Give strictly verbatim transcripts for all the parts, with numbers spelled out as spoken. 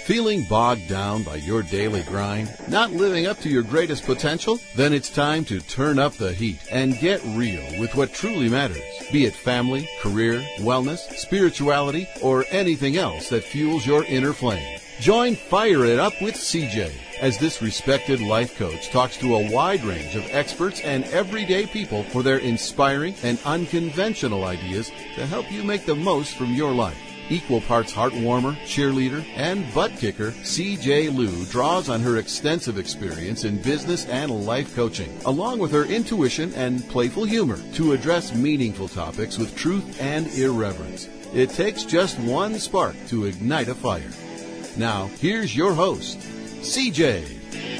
Feeling bogged down by your daily grind? Not living up to your greatest potential? Then it's time to turn up the heat and get real with what truly matters. Be it family, career, wellness, spirituality, or anything else that fuels your inner flame. Join Fire It Up with C J as this respected life coach talks to a wide range of experts and everyday people for their inspiring and unconventional ideas to help you make the most from your life. Equal parts heartwarmer, cheerleader, and butt kicker, C J Liu draws on her extensive experience in business and life coaching, along with her intuition and playful humor, to address meaningful topics with truth and irreverence. It takes just one spark to ignite a fire. Now, here's your host, C J.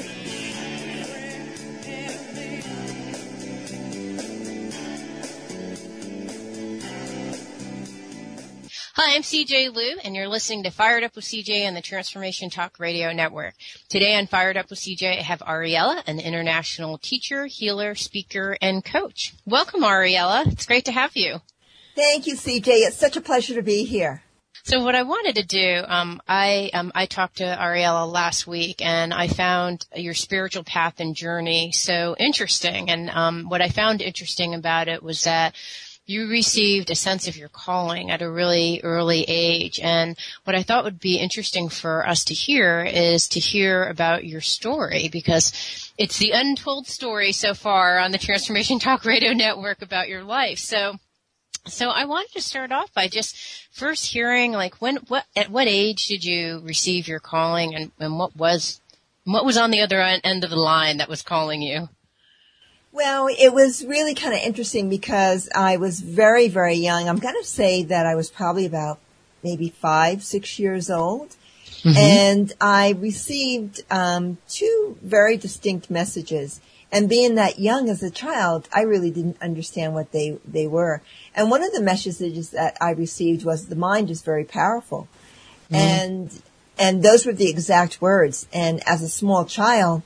Hi, I'm C J Liu, and you're listening to Fired Up with C J on the Transformation Talk Radio Network. Today on Fired Up with C J, I have Ariella, an international teacher, healer, speaker, and coach. Welcome, Ariella. It's great to have you. Thank you, C J. It's such a pleasure to be here. So what I wanted to do, um, I um, I talked to Ariella last week, and I found your spiritual path and journey so interesting. And um, what I found interesting about it was that you received a sense of your calling at a really early age. And what I thought would be interesting for us to hear is to hear about your story, because it's the untold story so far on the Transformation Talk Radio Network about your life. So, so I wanted to start off by just first hearing, like, when, what, at what age did you receive your calling, and, and what was, what was on the other end of the line that was calling you? Well, it was really kind of interesting because I was very, very young. I'm going to say that I was probably about maybe five, six years old. Mm-hmm. And I received um, two very distinct messages. And being that young as a child, I really didn't understand what they, they were. And one of the messages that I received was, the mind is very powerful. Mm-hmm. And and those were the exact words. And as a small child,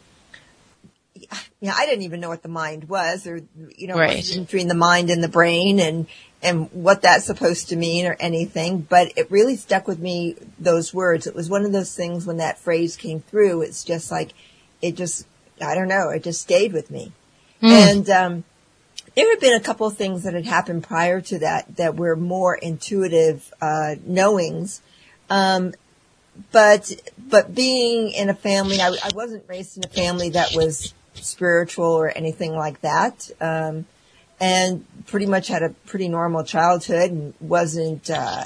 you know, I didn't even know what the mind was, or, you know, right. between the mind and the brain and, and what that's supposed to mean or anything. But it really stuck with me, those words. It was one of those things when that phrase came through, it's just like, it just, I don't know, it just stayed with me. Mm. And, um, there had been a couple of things that had happened prior to that that were more intuitive, uh, knowings. Um, but, but being in a family, I, I wasn't raised in a family that was spiritual or anything like that, um, and pretty much had a pretty normal childhood, and wasn't, uh,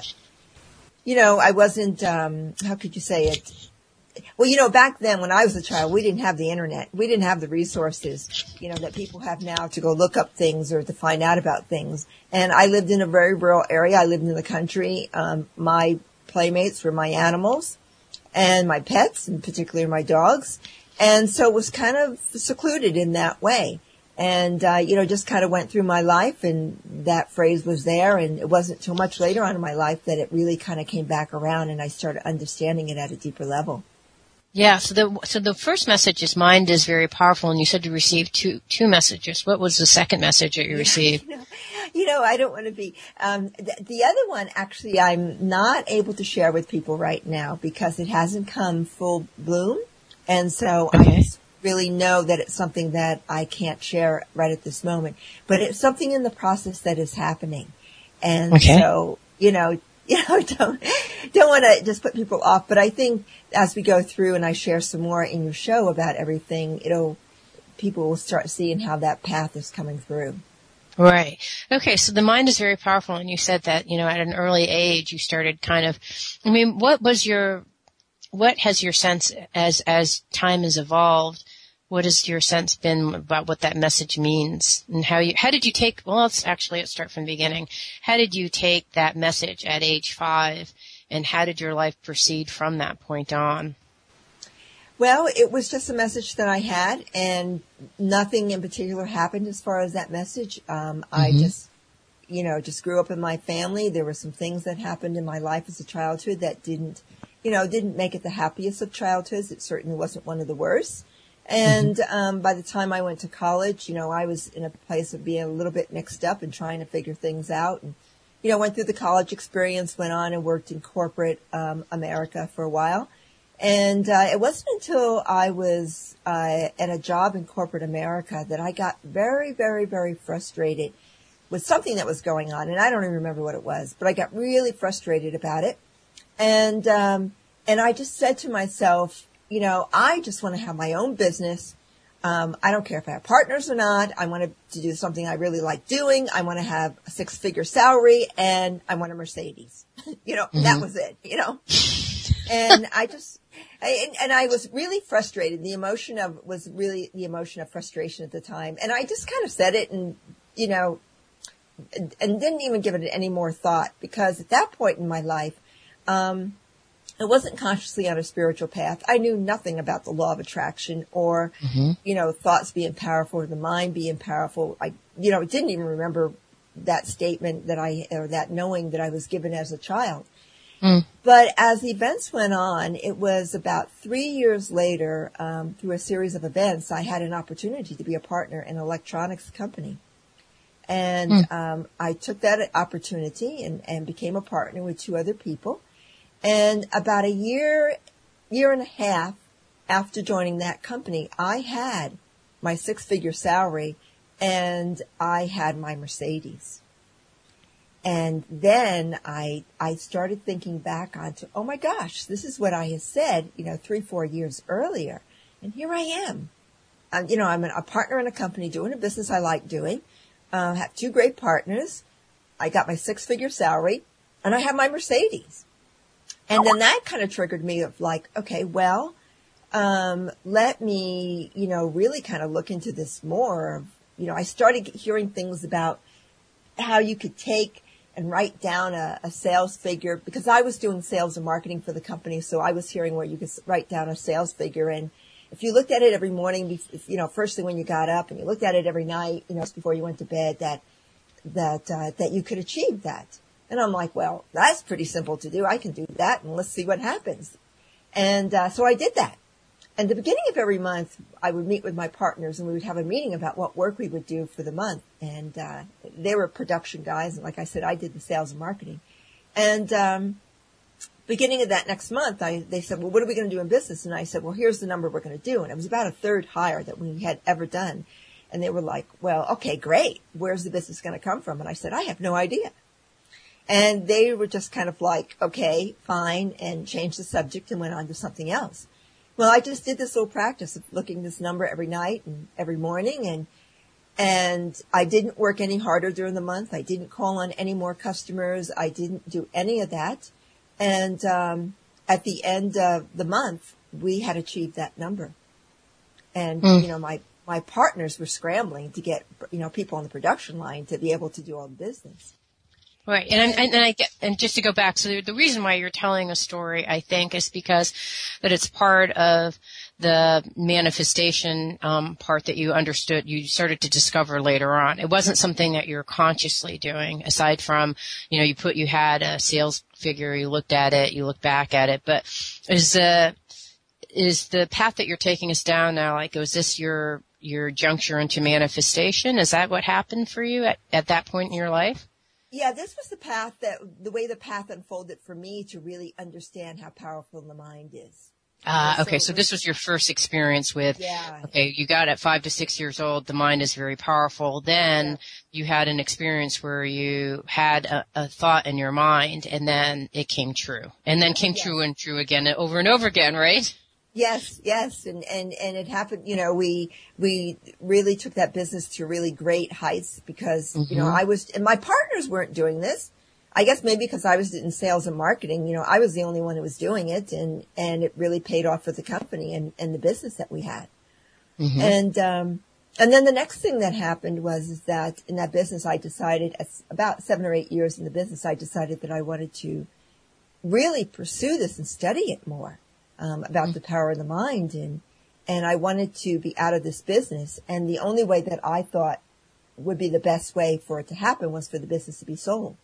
you know, I wasn't, um, how could you say it? Well, you know, back then when I was a child, we didn't have the internet. We didn't have the resources, you know, that people have now to go look up things or to find out about things. And I lived in a very rural area. I lived in the country. Um, my playmates were my animals and my pets, and particularly my dogs. And so it was kind of secluded in that way. And, uh, you know, just kind of went through my life, and that phrase was there. And it wasn't too much later on in my life that it really kind of came back around, and I started understanding it at a deeper level. Yeah. So the, so the first message is, mind is very powerful. And you said you received two, two messages. What was the second message that you received? you, know, you know, I don't want to be, um, th- the other one, actually, I'm not able to share with people right now because it hasn't come full bloom. And so okay. I just really know that it's something that I can't share right at this moment, but it's something in the process that is happening. And okay. so, you know, you know, don't, don't want to just put people off, but I think as we go through and I share some more in your show about everything, it'll, people will start seeing how that path is coming through. Right. Okay. So the mind is very powerful. And you said that, you know, at an early age, you started kind of, I mean, what was your, what has your sense as, as time has evolved, what has your sense been about what that message means, and how you, how did you take, well, let's actually, let's start from the beginning. How did you take that message at age five, and how did your life proceed from that point on? Well, it was just a message that I had, and nothing in particular happened as far as that message. Um, mm-hmm. I just, you know, just grew up in my family. There were some things that happened in my life as a childhood that didn't, you know, didn't make it the happiest of childhoods. It certainly wasn't one of the worst. And mm-hmm. um, by the time I went to college, you know, I was in a place of being a little bit mixed up and trying to figure things out. And, you know, went through the college experience, went on and worked in corporate um, America for a while. And uh, it wasn't until I was uh, at a job in corporate America that I got very, very, very frustrated with something that was going on. And I don't even remember what it was, but I got really frustrated about it. And um, and I just said to myself, you know, I just want to have my own business. Um, I don't care if I have partners or not. I want to do something I really like doing. I want to have a six-figure salary, and I want a Mercedes. you know, mm-hmm. That was it, you know. And I just, I, and I was really frustrated. The emotion of, was really the emotion of frustration at the time. And I just kind of said it and, you know, and, and didn't even give it any more thought, because at that point in my life, um, I wasn't consciously on a spiritual path. I knew nothing about the law of attraction or, mm-hmm. you know, thoughts being powerful or the mind being powerful. I, you know, didn't even remember that statement that I, or that knowing that I was given as a child. Mm. But as events went on, it was about three years later, um, through a series of events, I had an opportunity to be a partner in an electronics company. And mm. um, I took that opportunity and, and became a partner with two other people. And about a year, year and a half after joining that company, I had my six-figure salary and I had my Mercedes. And then I, I started thinking back onto, oh my gosh, this is what I had said, you know, three, four years earlier. And here I am. Um, you know, I'm a partner in a company doing a business I like doing. Uh, have two great partners. I got my six-figure salary and I have my Mercedes. And then that kind of triggered me of like, okay, well, um, let me, you know, really kind of look into this more. You know, I started hearing things about how you could take and write down a, a sales figure, because I was doing sales and marketing for the company. So I was hearing where you could write down a sales figure. And if you looked at it every morning, if, you know, first thing when you got up, and you looked at it every night, you know, just before you went to bed, that, that, uh, that you could achieve that. And I'm like, well, that's pretty simple to do. I can do that, and let's see what happens. And uh, so I did that. And the beginning of every month, I would meet with my partners, and we would have a meeting about what work we would do for the month. And uh, they were production guys, and like I said, I did the sales and marketing. And um, beginning of that next month, I they said, well, what are we going to do in business? And I said, well, here's the number we're going to do. And it was about a third hire that we had ever done. And they were like, well, okay, great. Where's the business going to come from? And I said, I have no idea. And they were just kind of like, okay, fine, and changed the subject and went on to something else. Well, I just did this little practice of looking this number every night and every morning, and and I didn't work any harder during the month. I didn't call on any more customers. I didn't do any of that. And um, at the end of the month, we had achieved that number. And, mm. you know, my, my partners were scrambling to get, you know, people on the production line to be able to do all the business. Right. And, and, and I get, and just to go back, so the reason why you're telling a story, I think, is because that it's part of the manifestation, um, part that you understood, you started to discover later on. It wasn't something that you're consciously doing, aside from, you know, you put, you had a sales figure, you looked at it, you looked back at it, but is the, is the path that you're taking us down now, like, was this your, your juncture into manifestation? Is that what happened for you at, at that point in your life? Yeah, this was the path that, the way the path unfolded for me to really understand how powerful the mind is. Ah, uh, okay. So, so this was your first experience with, yeah. okay, you got at five to six years old, the mind is very powerful. Then yeah. you had an experience where you had a, a thought in your mind, and then it came true. And then came yeah. true and true again over and over again, right? Yes, yes. And, and, and it happened, you know, we, we really took that business to really great heights because, mm-hmm. you know, I was, and my partners weren't doing this. I guess maybe because I was in sales and marketing, you know, I was the only one who was doing it, and, and it really paid off for the company and, and the business that we had. Mm-hmm. And, um, and then the next thing that happened was is that in that business, I decided, about seven or eight years in the business, I decided that I wanted to really pursue this and study it more. Um, about the power of the mind, and and I wanted to be out of this business, and the only way that I thought would be the best way for it to happen was for the business to be sold.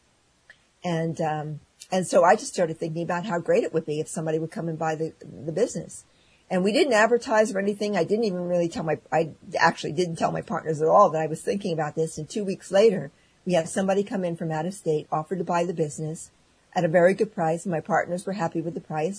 And um, and so I just started thinking about how great it would be if somebody would come and buy the the business. And we didn't advertise or anything. I didn't even really tell my I actually didn't tell my partners at all that I was thinking about this. And two weeks later, we had somebody come in from out of state, offered to buy the business at a very good price. And my partners were happy with the price.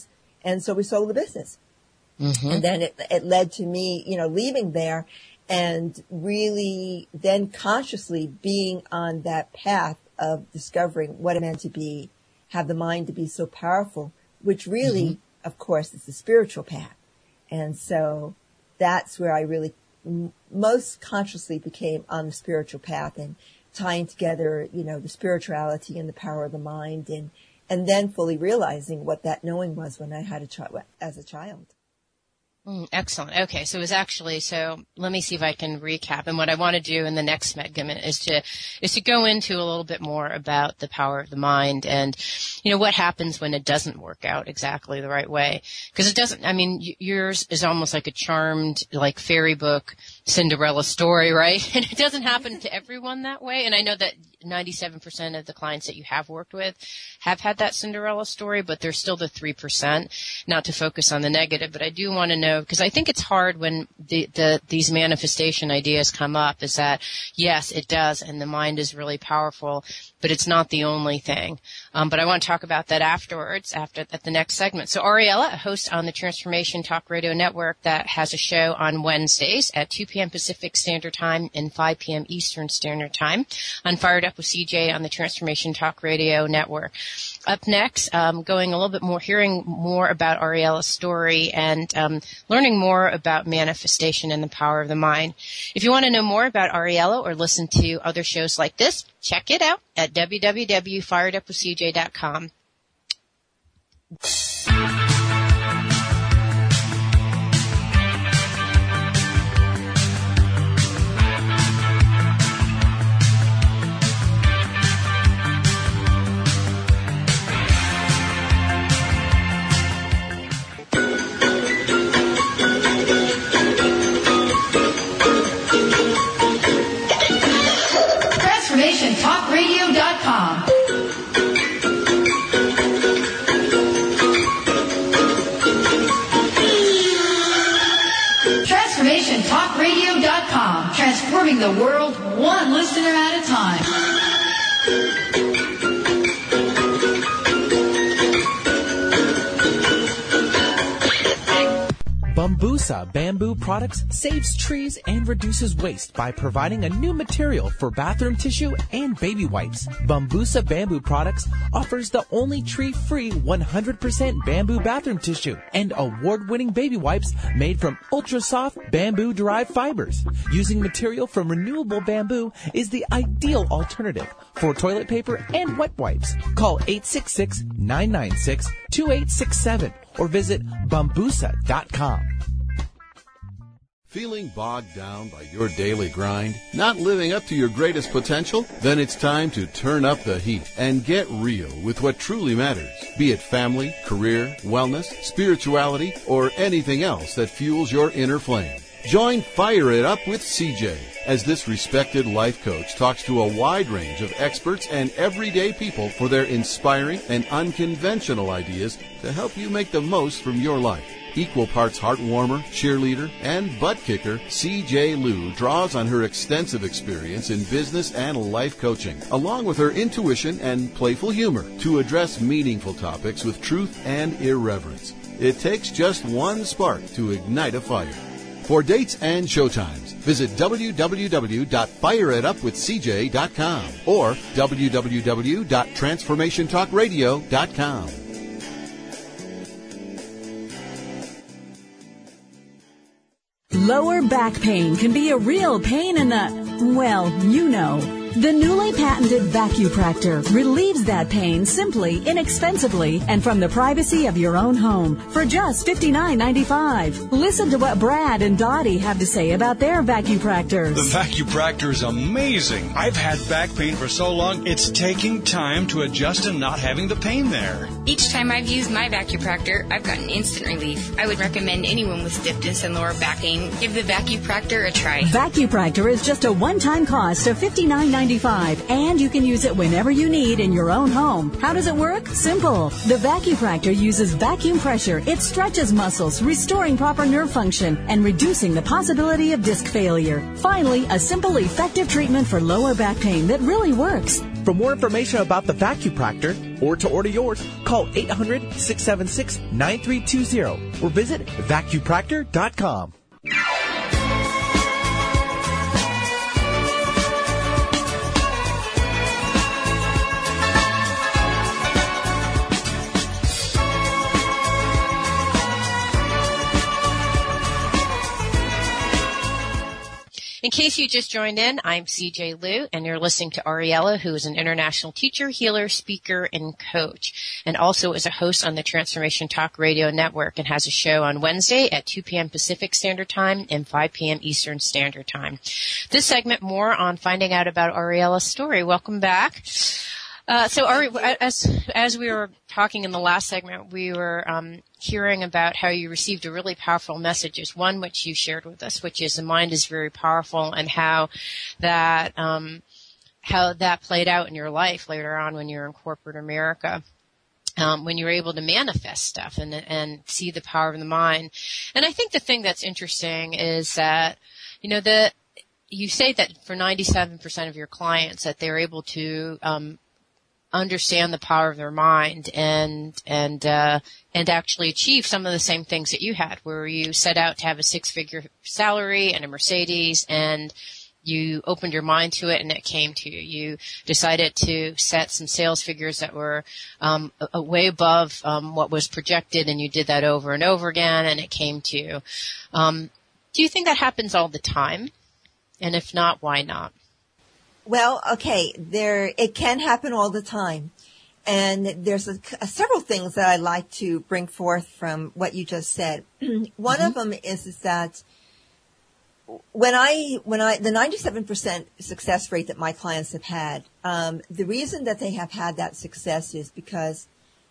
And so we sold the business. Mm-hmm. And then it, it led to me, you know, leaving there and really then consciously being on that path of discovering what it meant to be, have the mind to be so powerful, which really, mm-hmm. of course, is the spiritual path. And so that's where I really m- most consciously became on the spiritual path and tying together, you know, the spirituality and the power of the mind, and, and then fully realizing what that knowing was when I had a child, as a child. Mm, excellent. Okay, so it was actually, so let me see if I can recap. And what I want to do in the next segment is to is to go into a little bit more about the power of the mind and, you know, what happens when it doesn't work out exactly the right way. Because it doesn't, I mean, yours is almost like a charmed, like fairy book Cinderella story, right? And it doesn't happen to everyone that way. And I know that ninety-seven percent of the clients that you have worked with have had that Cinderella story, but there's still the three percent, not to focus on the negative. But I do want to know, because I think it's hard when the, the these manifestation ideas come up, is that, yes, it does, and the mind is really powerful, but it's not the only thing. Um, but I want to talk about that afterwards, after at the next segment. So Ariella, a host on the Transformation Talk Radio Network that has a show on Wednesdays at two p.m. Pacific Standard Time and five p.m. Eastern Standard Time on Fired Up with C J on the Transformation Talk Radio Network. Up next, um, going a little bit more, hearing more about Ariella's story and um, learning more about manifestation and the power of the mind. If you want to know more about Ariella or listen to other shows like this, check it out at w w w dot fired up with c j dot com. Transformation Talk Radio dot com. Transformation Talk Radio dot com. Transforming the world one listener at a time. Bambusa Bamboo Products saves trees and reduces waste by providing a new material for bathroom tissue and baby wipes. Bambusa Bamboo Products offers the only tree-free one hundred percent bamboo bathroom tissue and award-winning baby wipes made from ultra-soft bamboo-derived fibers. Using material from renewable bamboo is the ideal alternative for toilet paper and wet wipes. Call eight six six, nine nine six, two eight six seven or visit bambusa dot com. Feeling bogged down by your daily grind? Not living up to your greatest potential? Then it's time to turn up the heat and get real with what truly matters. Be it family, career, wellness, spirituality, or anything else that fuels your inner flame. Join Fire It Up with C J as this respected life coach talks to a wide range of experts and everyday people for their inspiring and unconventional ideas to help you make the most from your life. Equal parts heart warmer, cheerleader, and butt kicker, C J Liu draws on her extensive experience in business and life coaching, along with her intuition and playful humor, to address meaningful topics with truth and irreverence. It takes just one spark to ignite a fire. For dates and showtimes, visit w w w dot fire it up with c j dot com or w w w dot transformation talk radio dot com. Lower back pain can be a real pain in the, well, you know. The newly patented VacuPractor relieves that pain simply, inexpensively, and from the privacy of your own home for just fifty-nine ninety-five. Listen to what Brad and Dottie have to say about their VacuPractors. The VacuPractor is amazing. I've had back pain for so long, it's taking time to adjust and not having the pain there. Each time I've used my VacuPractor, I've gotten instant relief. I would recommend anyone with stiffness and lower back pain give the VacuPractor a try. VacuPractor is just a one-time cost of fifty-nine ninety-five, and you can use it whenever you need in your own home. How does it work? Simple. The VacuPractor uses vacuum pressure. It stretches muscles, restoring proper nerve function and reducing the possibility of disc failure. Finally, a simple, effective treatment for lower back pain that really works. For more information about the VacuPractor or to order yours, call eight hundred, six seven six, nine three two zero or visit vacupractor dot com. In case you just joined in, I'm C J Liu, and you're listening to Ariella, who is an international teacher, healer, speaker, and coach, and also is a host on the Transformation Talk Radio Network and has a show on Wednesday at two p.m. Pacific Standard Time and five p.m. Eastern Standard Time. This segment, more on finding out about Ariella's story. Welcome back. Uh, so Ari, as, as we were talking in the last segment, we were um, hearing about how you received a really powerful message, one which you shared with us, which is the mind is very powerful, and how that um, how that played out in your life later on when you were in corporate America. Um, when you were able to manifest stuff and and see the power of the mind. And I think the thing that's interesting is that, you know, the you say that for ninety-seven percent of your clients that they're able to um, understand the power of their mind and and uh, and actually achieve some of the same things that you had, where you set out to have a six-figure salary and a Mercedes, and you opened your mind to it and it came to you. You decided to set some sales figures that were um, a, a way above um, what was projected, and you did that over and over again, and it came to you. Um, do you think that happens all the time? And if not, why not? Well, okay, there, it can happen all the time. And there's a, a, several things that I'd like to bring forth from what you just said. One mm-hmm. of them is, is that when I, when I, the ninety-seven percent success rate that my clients have had, um, the reason that they have had that success is because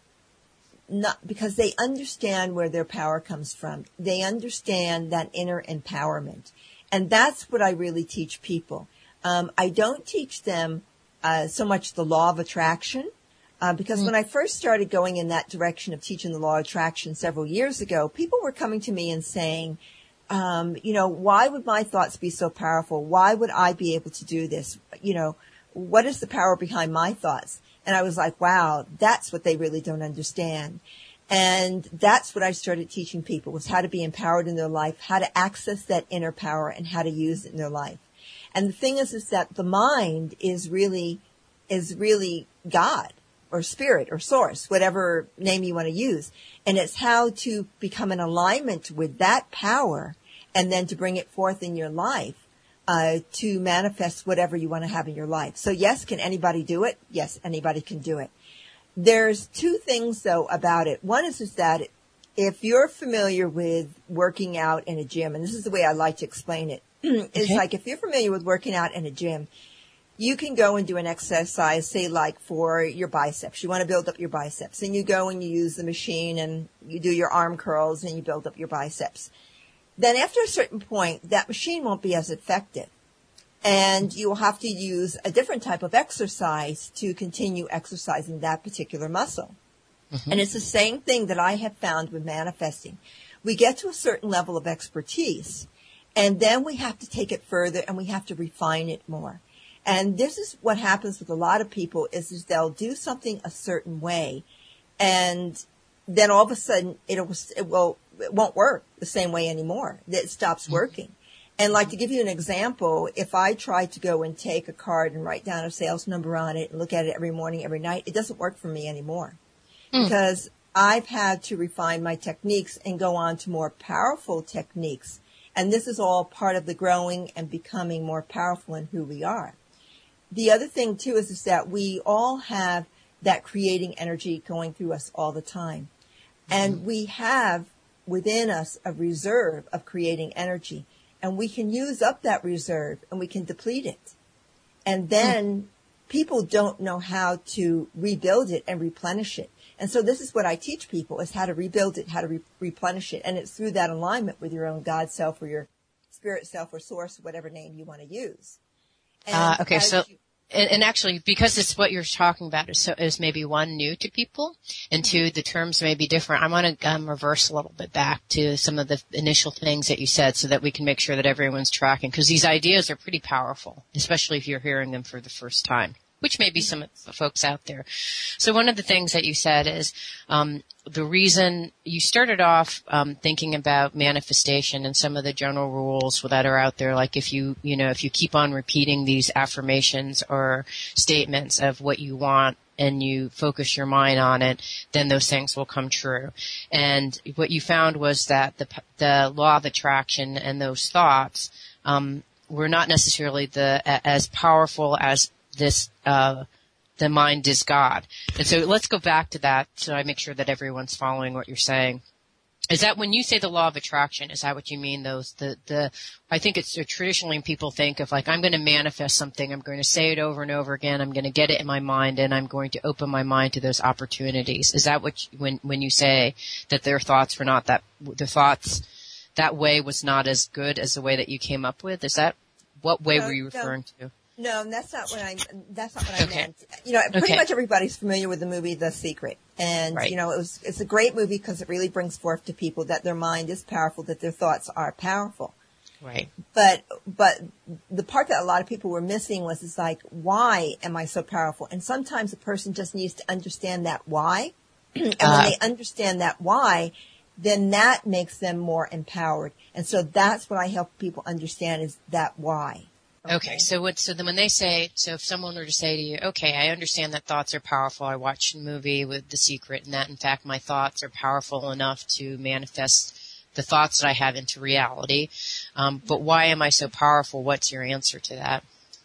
not, because they understand where their power comes from. They understand that inner empowerment. And that's what I really teach people. Um, I don't teach them uh, so much the law of attraction, uh, because mm-hmm. when I first started going in that direction of teaching the law of attraction several years ago, people were coming to me and saying, um, you know, why would my thoughts be so powerful? Why would I be able to do this? You know, what is the power behind my thoughts? And I was like, wow, that's what they really don't understand. And that's what I started teaching people, was how to be empowered in their life, how to access that inner power, and how to use it in their life. And the thing is, is that the mind is really, is really God or spirit or source, whatever name you want to use. And it's how to become in alignment with that power and then to bring it forth in your life, uh, to manifest whatever you want to have in your life. So yes, can anybody do it? Yes, anybody can do it. There's two things though about it. One is, is that if you're familiar with working out in a gym, and this is the way I like to explain it, it's okay. Like if you're familiar with working out in a gym, you can go and do an exercise, say like for your biceps. You want to build up your biceps, and you go and you use the machine and you do your arm curls and you build up your biceps. Then after a certain point, that machine won't be as effective, and you will have to use a different type of exercise to continue exercising that particular muscle. Mm-hmm. And it's the same thing that I have found with manifesting. We get to a certain level of expertise, and then we have to take it further and we have to refine it more. And this is what happens with a lot of people is, is they'll do something a certain way, and then all of a sudden it will, it will, it won't work the same way anymore. It stops working. And like to give you an example, if I try to go and take a card and write down a sales number on it and look at it every morning, every night, it doesn't work for me anymore mm. because I've had to refine my techniques and go on to more powerful techniques. And this is all part of the growing and becoming more powerful in who we are. The other thing, too, is, is that we all have that creating energy going through us all the time. And mm-hmm. we have within us a reserve of creating energy. And we can use up that reserve and we can deplete it. And then mm-hmm. people don't know how to rebuild it and replenish it. And so this is what I teach people, is how to rebuild it, how to re- replenish it. And it's through that alignment with your own God self or your spirit self or source, whatever name you want to use. And uh, okay, so, you, and, and actually, because it's what you're talking about is, so, is maybe one, new to people, and two, the terms may be different. I want to um, reverse a little bit back to some of the initial things that you said so that we can make sure that everyone's tracking, because these ideas are pretty powerful, especially if you're hearing them for the first time. which may be some folks out there. So one of the things that you said is um, the reason you started off um, thinking about manifestation and some of the general rules that are out there, like if you, you know, if you keep on repeating these affirmations or statements of what you want, and you focus your mind on it, then those things will come true. And what you found was that the the law of attraction and those thoughts um, were not necessarily the as powerful as this uh, the mind is God. And so let's go back to that so I make sure that everyone's following what you're saying. Is that when you say the law of attraction, is that what you mean? Those, the, the, I think it's traditionally people think of like, I'm going to manifest something. I'm going to say it over and over again. I'm going to get it in my mind and I'm going to open my mind to those opportunities. Is that what, you, when, when you say that their thoughts were not that, their thoughts that way was not as good as the way that you came up with? Is that, what way no, were you referring no. to? No, that's not what I. That's not what I Okay. meant. You know, pretty Okay. much everybody's familiar with the movie The Secret, and Right. you know, it was it's a great movie because it really brings forth to people that their mind is powerful, that their thoughts are powerful. Right. But but the part that a lot of people were missing was it's like, why am I so powerful? And sometimes a person just needs to understand that why, and Uh. when they understand that why, then that makes them more empowered. And so that's what I help people understand is that why. Okay. Okay. So what, so then when they say, so if someone were to say to you, okay, I understand that thoughts are powerful. I watched a movie with The Secret and that in fact my thoughts are powerful enough to manifest the thoughts that I have into reality. Um, but why am I so powerful? What's your answer to that?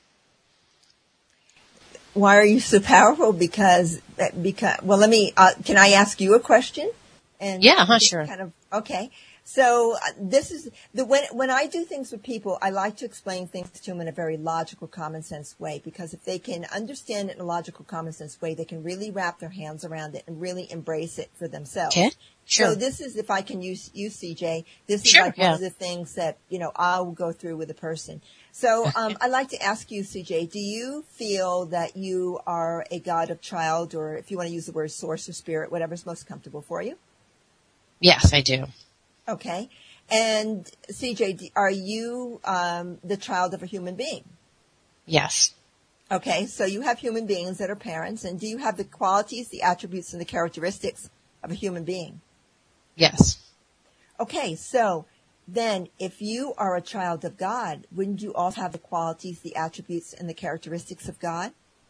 Why are you so powerful? Because, because, well, let me, uh, can I ask you a question? And Yeah, huh, just sure. Kind of, okay. So uh, this is the, when, when I do things with people, I like to explain things to them in a very logical, common sense way, because if they can understand it in a logical, common sense way, they can really wrap their hands around it and really embrace it for themselves. Okay. Sure. So this is, if I can use you, C J, this is Sure, like yeah. one of the things that, you know, I'll go through with a person. So um, I'd like to ask you, C J, do you feel that you are a God of child, or if you want to use the word source or spirit, whatever's most comfortable for you? Yes, I do. Okay. And C J, do- are you um, the child of a human being? Yes. Okay, so you have human beings that are parents, and do you have the qualities, the attributes, and the characteristics of a human being? Yes. Okay, so then if you are a child of God, wouldn't you also have the qualities, the attributes, and the characteristics of God?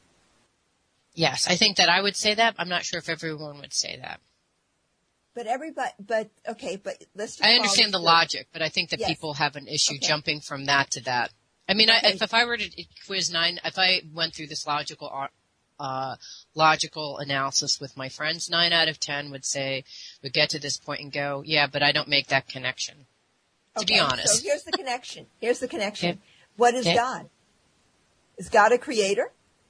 Yes. I think that I would say that. I'm not sure if everyone would say that. But everybody, but okay, but let's just I follow understand the through. logic, but I think that Yes. people have an issue Okay. jumping from that to that. I mean, I, Okay. if, if I were to quiz nine, if I went through this logical, uh, logical analysis with my friends, nine out of ten would say, would get to this point and go, yeah, but I don't make that connection. To Okay, be honest. So here's the connection. Here's the connection. Okay. What is Okay. God? Is God a creator?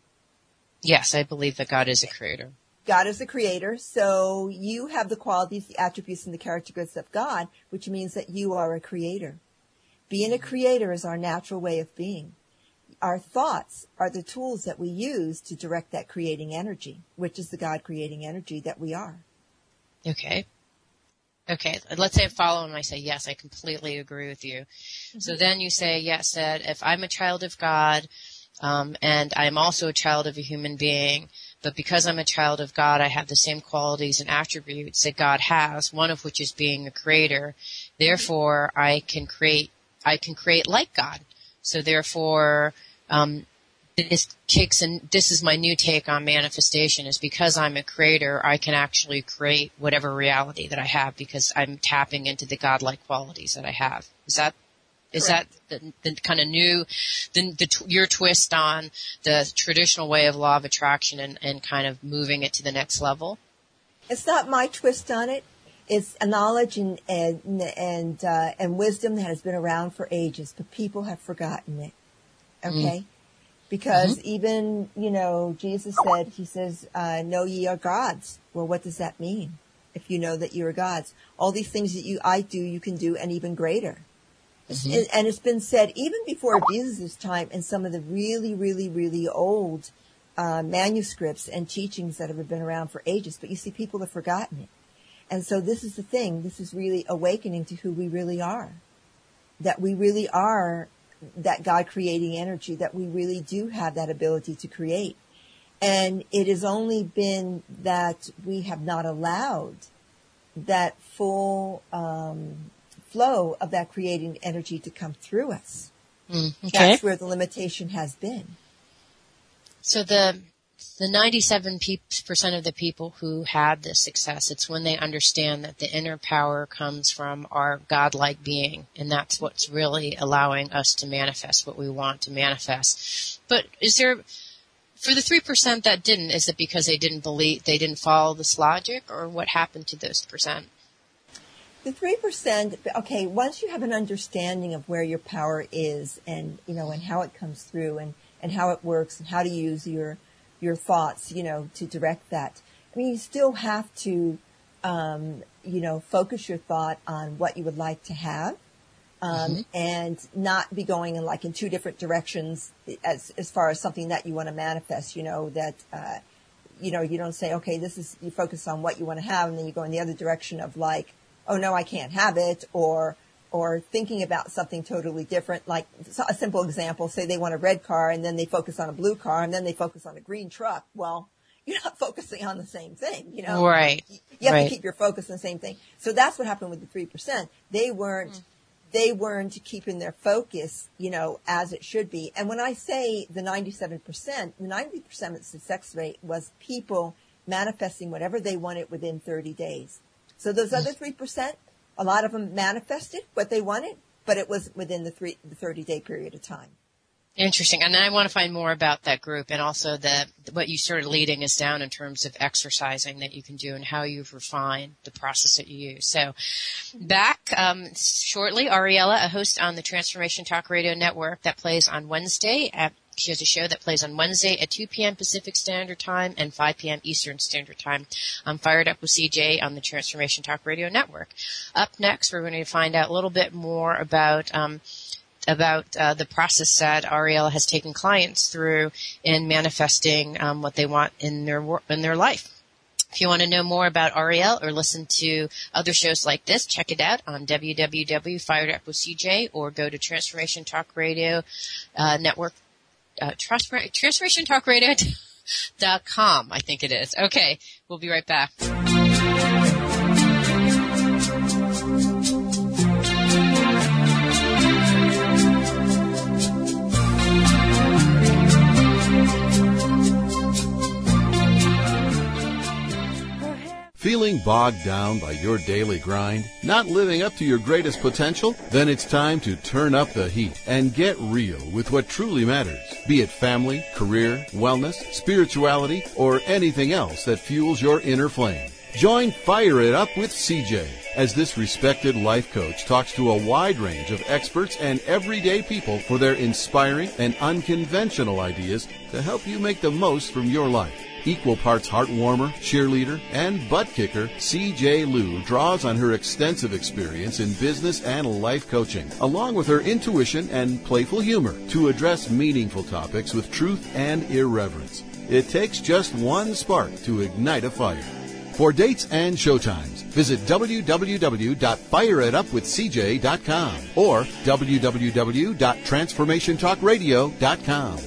Yes, I believe that God is a creator. God is the creator, so you have the qualities, the attributes, and the characteristics of God, which means that you are a creator. Being a creator is our natural way of being. Our thoughts are the tools that we use to direct that creating energy, which is the God creating energy that we are. Okay. Okay, let's say I follow and I say, yes, I completely agree with you. Mm-hmm. So then you say, yes, that if I'm a child of God, um, and I'm also a child of a human being, but because I'm a child of God, I have the same qualities and attributes that God has, one of which is being a creator. Therefore, I can create, I can create like God. So therefore, um, this kicks in, this is my new take on manifestation, is because I'm a creator, I can actually create whatever reality that I have because I'm tapping into the godlike qualities that I have. Is that, is Correct. that the, the kind of new, the, the, your twist on the traditional way of law of attraction and, and kind of moving it to the next level? It's not my twist on it. It's a knowledge and and and, uh, and wisdom that has been around for ages, but people have forgotten it. Okay, mm. because mm-hmm. even you know Jesus said, he says, uh, "Know ye are gods." Well, what does that mean? If you know that you are gods, all these things that you I do, you can do, and even greater. Mm-hmm. And it's been said even before Jesus' time in some of the really, really, really old uh, manuscripts and teachings that have been around for ages. But you see, people have forgotten it. And so this is the thing. This is really awakening to who we really are. That we really are that God-creating energy, that we really do have that ability to create. And it has only been that we have not allowed that full um, flow of that creating energy to come through us. Mm, okay. That's where the limitation has been. So the the ninety-seven percent of the people who had this success, it's when they understand that the inner power comes from our godlike being, and that's what's really allowing us to manifest what we want to manifest. But is there, for the three percent that didn't, is it because they didn't believe, they didn't follow this logic, or what happened to those percent? The three percent, okay, once you have an understanding of where your power is and, you know, and how it comes through and, and how it works and how to use your your thoughts, you know, to direct that. I mean, you still have to, um, you know, focus your thought on what you would like to have, um, mm-hmm. and not be going in like in two different directions as, as far as something that you want to manifest, you know, that, uh, you know, you don't say, okay, this is, you focus on what you want to have, and then you go in the other direction of like, oh no, I can't have it, or, or thinking about something totally different. Like a simple example, say they want a red car and then they focus on a blue car and then they focus on a green truck. Well, you're not focusing on the same thing, you know? Right. You have right. to keep your focus on the same thing. So that's what happened with the three percent. They weren't, mm. they weren't keeping their focus, you know, as it should be. And when I say the ninety-seven percent, the ninety percent success rate was people manifesting whatever they wanted within thirty days. So those other three percent, a lot of them manifested what they wanted, but it was within the three, the thirty-day period of time. Interesting. And then I want to find more about that group and also the what you started leading us down in terms of exercising that you can do and how you've refined the process that you use. So back um, shortly, Ariella, a host on the Transformation Talk Radio Network that plays on Wednesday at She has a show that plays on Wednesday at two p.m. Pacific Standard Time and five p.m. Eastern Standard Time. I'm Fired Up with C J on the Transformation Talk Radio Network. Up next, we're going to find out a little bit more about um, about uh, the process that Ariella has taken clients through in manifesting um, what they want in their wor- in their life. If you want to know more about Arielle or listen to other shows like this, check it out on w w w dot fired up with c j or go to Transformation Talk Radio uh, Network. Uh, Transformation Talk Radio dot com, I think it is. Okay, we'll be right back. Feeling bogged down by your daily grind? Not living up to your greatest potential? Then it's time to turn up the heat and get real with what truly matters. Be it family, career, wellness, spirituality, or anything else that fuels your inner flame. Join Fire It Up with C J as this respected life coach talks to a wide range of experts and everyday people for their inspiring and unconventional ideas to help you make the most from your life. Equal parts heart-warmer, cheerleader, and butt-kicker, C J Liu draws on her extensive experience in business and life coaching, along with her intuition and playful humor, to address meaningful topics with truth and irreverence. It takes just one spark to ignite a fire. For dates and showtimes, visit w w w dot fire it up with c j dot com or w w w dot transformation talk radio dot com.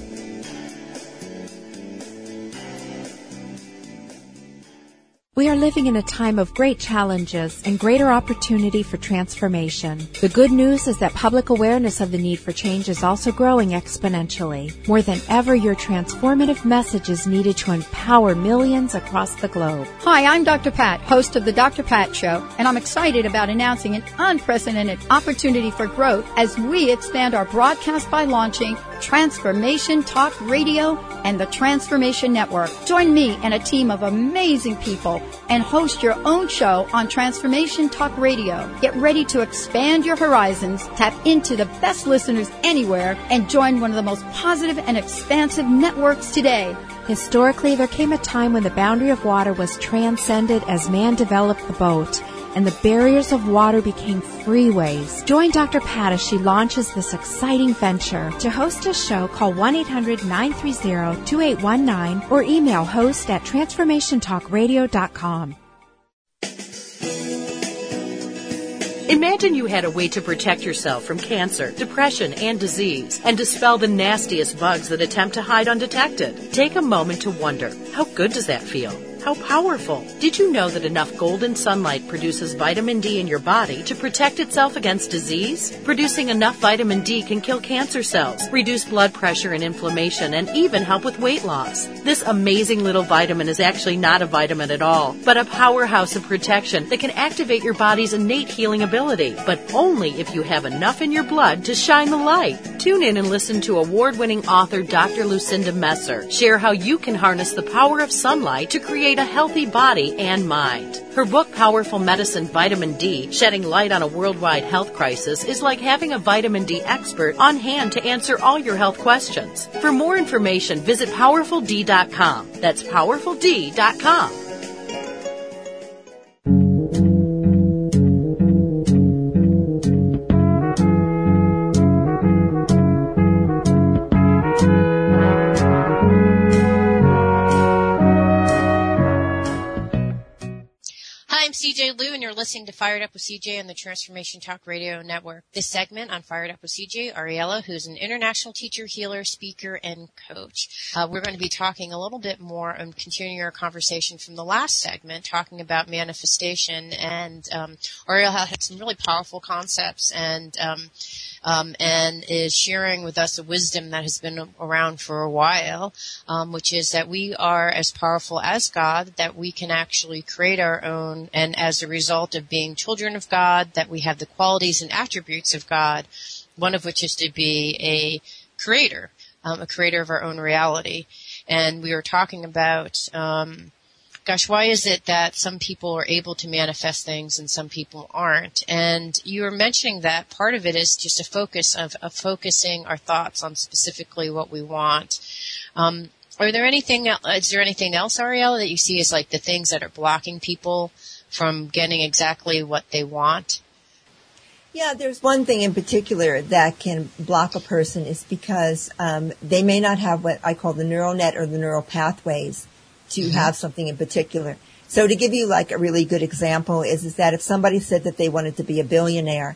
We are living in a time of great challenges and greater opportunity for transformation. The good news is that public awareness of the need for change is also growing exponentially. More than ever, your transformative message is needed to empower millions across the globe. Hi, I'm Doctor Pat, host of the Doctor Pat Show, and I'm excited about announcing an unprecedented opportunity for growth as we expand our broadcast by launching Transformation Talk Radio and the Transformation Network. Join me and a team of amazing people and host your own show on Transformation Talk Radio. Get ready to expand your horizons, tap into the best listeners anywhere, and join one of the most positive and expansive networks today. Historically, there came a time when the boundary of water was transcended as man developed the boat, and the barriers of water became freeways. Join Doctor Pat as she launches this exciting venture. To host a show, call one eight hundred nine three zero two eight one nine or email host at transformation talk radio dot com. Imagine you had a way to protect yourself from cancer, depression, and disease, and dispel the nastiest bugs that attempt to hide undetected. Take a moment to wonder, how good does that feel? How powerful. Did you know that enough golden sunlight produces vitamin D in your body to protect itself against disease? Producing enough vitamin D can kill cancer cells, reduce blood pressure and inflammation, and even help with weight loss. This amazing little vitamin is actually not a vitamin at all, but a powerhouse of protection that can activate your body's innate healing ability, but only if you have enough in your blood to shine the light. Tune in and listen to award-winning author Doctor Lucinda Messer share how you can harness the power of sunlight to create a healthy body and mind. Her book, Powerful Medicine Vitamin D, Shedding Light on a Worldwide Health Crisis, is like having a vitamin D expert on hand to answer all your health questions. For more information, visit powerful d dot com. That's powerful d dot com. I'm C J Lou, and you're listening to Fired Up with C J on the Transformation Talk Radio Network. This segment on Fired Up with C J, Ariella, who's an international teacher, healer, speaker, and coach. Uh, we're going to be talking a little bit more and continuing our conversation from the last segment, talking about manifestation. And um, Ariella had some really powerful concepts and um, um, and is sharing with us a wisdom that has been around for a while, um, which is that we are as powerful as God, that we can actually create our own, and as a result of being children of God, that we have the qualities and attributes of God, one of which is to be a creator, um, a creator of our own reality. And we were talking about, um, gosh, why is it that some people are able to manifest things and some people aren't? And you were mentioning that part of it is just a focus of, of focusing our thoughts on specifically what we want. Um, are there anything, is there anything else, Ariella, that you see as like the things that are blocking people from getting exactly what they want? Yeah, there's one thing in particular that can block a person is because um, they may not have what I call the neural net or the neural pathways to mm-hmm. have something in particular. So to give you like a really good example is, is that if somebody said that they wanted to be a billionaire,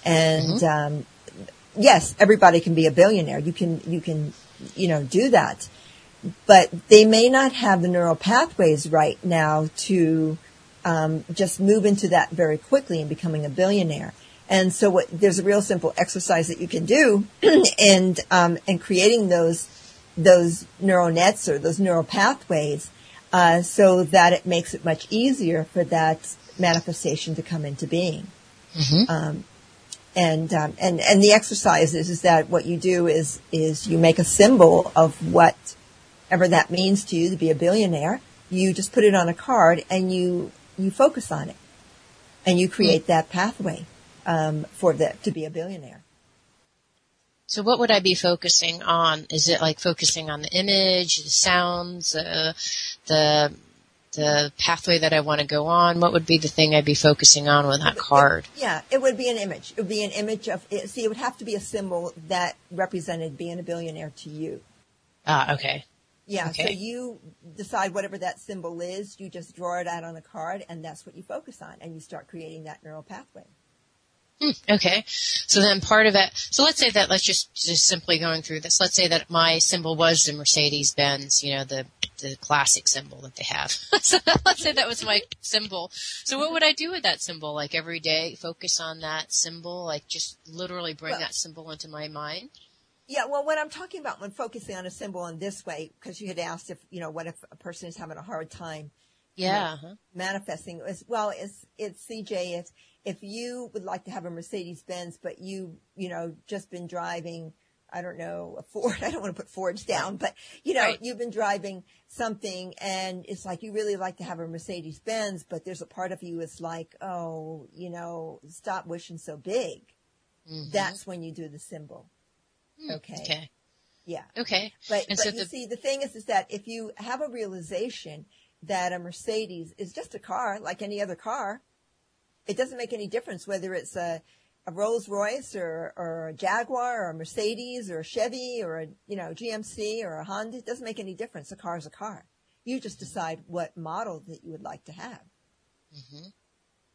and mm-hmm. um, yes, everybody can be a billionaire. You can, you can, you know, do that. But they may not have the neural pathways right now to um, just move into that very quickly and becoming a billionaire. And so what, there's a real simple exercise that you can do and um, and creating those those neural nets or those neural pathways uh, so that it makes it much easier for that manifestation to come into being. Mm-hmm. Um, and um, and and the exercise is, is that what you do is is you make a symbol of whatever that means to you to be a billionaire. You just put it on a card and you you focus on it, and you create mm-hmm. that pathway. Um, for the, to be a billionaire. So what would I be focusing on? Is it like focusing on the image, the sounds, uh, the the pathway that I want to go on? What would be the thing I'd be focusing on with that card? It, yeah, it would be an image. It would be an image of, it, see, it would have to be a symbol that represented being a billionaire to you. Ah, okay. Yeah, okay. So you decide whatever that symbol is, you just draw it out on a card, and that's what you focus on, and you start creating that neural pathway. Hmm, okay. So then part of it, so let's say that, let's just, just simply going through this. Let's say that my symbol was the Mercedes-Benz, you know, the, the classic symbol that they have. So let's say that was my symbol. So what would I do with that symbol? Like every day, focus on that symbol, like just literally bring well, that symbol into my mind? Yeah, well, what I'm talking about when focusing on a symbol in this way, because you had asked if, you know, what if a person is having a hard time yeah, you know, uh-huh. manifesting, is, well, it's, it's C J, it's, if you would like to have a Mercedes-Benz, but you, you know, just been driving, I don't know, a Ford, I don't want to put Fords down, but, you know, right. You've been driving something and it's like you really like to have a Mercedes-Benz, but there's a part of you that's like, oh, you know, stop wishing so big. Mm-hmm. That's when you do the symbol. Mm, okay. Okay. Yeah. Okay. But, and but so you the, see, the thing is, is that if you have a realization that a Mercedes is just a car like any other car, it doesn't make any difference whether it's a, a Rolls Royce or, or a Jaguar or a Mercedes or a Chevy or a, you know, G M C or a Honda. It doesn't make any difference. A car is a car. You just decide what model that you would like to have. Mm-hmm.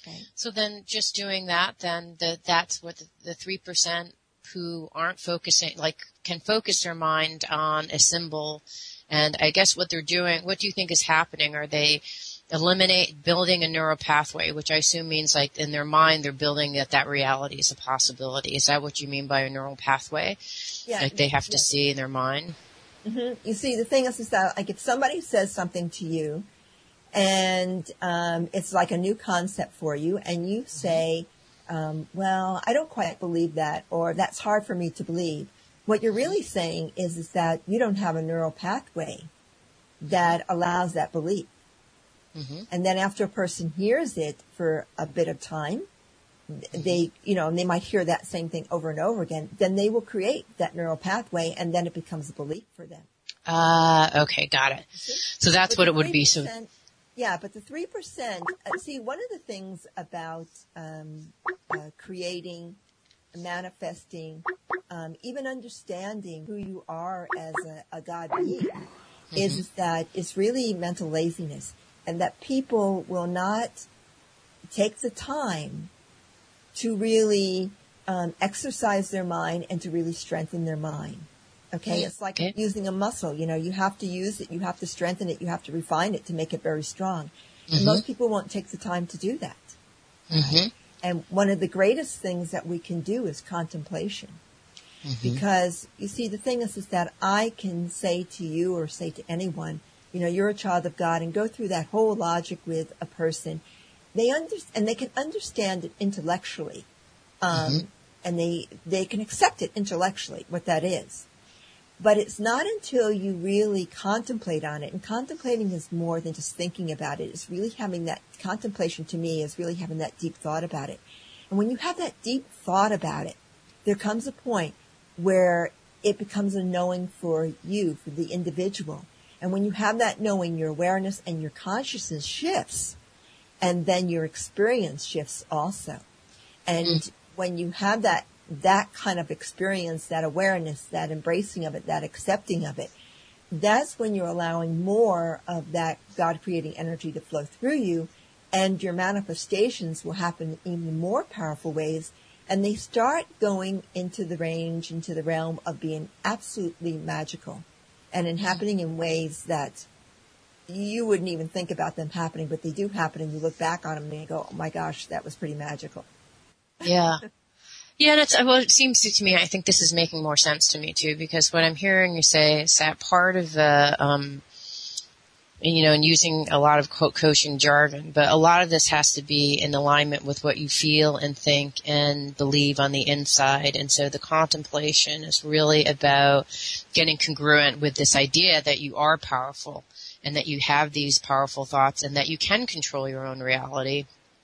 Okay. So then just doing that, then the, that's what the, the three percent who aren't focusing, like can focus their mind on a symbol. And I guess what they're doing, what do you think is happening? Are they eliminate building a neural pathway, which I assume means like in their mind they're building that that reality is a possibility. Is that what you mean by a neural pathway? Yeah. Like they have to yeah. see in their mind? Mm-hmm. You see, the thing is, is that like if somebody says something to you and um, it's like a new concept for you and you say, um, well, I don't quite believe that, or that's hard for me to believe. What you're really saying is, is that you don't have a neural pathway that allows that belief. Mm-hmm. And then after a person hears it for a bit of time, mm-hmm. they, you know, and they might hear that same thing over and over again, then they will create that neural pathway and then it becomes a belief for them. Ah, uh, okay, got it. So that's what it would be. So, yeah, but the three percent, uh, see, one of the things about um, uh, creating, manifesting, um, even understanding who you are as a, a God being mm-hmm. is, is that it's really mental laziness. And that people will not take the time to really um, exercise their mind and to really strengthen their mind. Okay? It's like okay. using a muscle. You know, you have to use it, you have to strengthen it, you have to refine it to make it very strong. Mm-hmm. And most people won't take the time to do that. Mm-hmm. And one of the greatest things that we can do is contemplation. Mm-hmm. Because, you see, the thing is, is that I can say to you or say to anyone, you know, you're a child of God, and go through that whole logic with a person. They under, and they can understand it intellectually, um, mm-hmm. and they they can accept it intellectually what that is. But it's not until you really contemplate on it, and contemplating is more than just thinking about it. It's really having that contemplation. To me, is really having that deep thought about it. And when you have that deep thought about it, there comes a point where it becomes a knowing for you, for the individual. And when you have that knowing, your awareness and your consciousness shifts, and then your experience shifts also. And mm. when you have that, that kind of experience, that awareness, that embracing of it, that accepting of it, that's when you're allowing more of that God-creating energy to flow through you, and your manifestations will happen in even more powerful ways, and they start going into the range, into the realm of being absolutely magical. And in happening in ways that you wouldn't even think about them happening, but they do happen, and you look back on them and you go, oh my gosh, that was pretty magical. Yeah. Yeah, and it's, well, it seems to me, I think this is making more sense to me too, because what I'm hearing you say is that part of the, um, you know, and using a lot of quote coaching jargon, but a lot of this has to be in alignment with what you feel and think and believe on the inside. And so the contemplation is really about getting congruent with this idea that you are powerful and that you have these powerful thoughts and that you can control your own reality.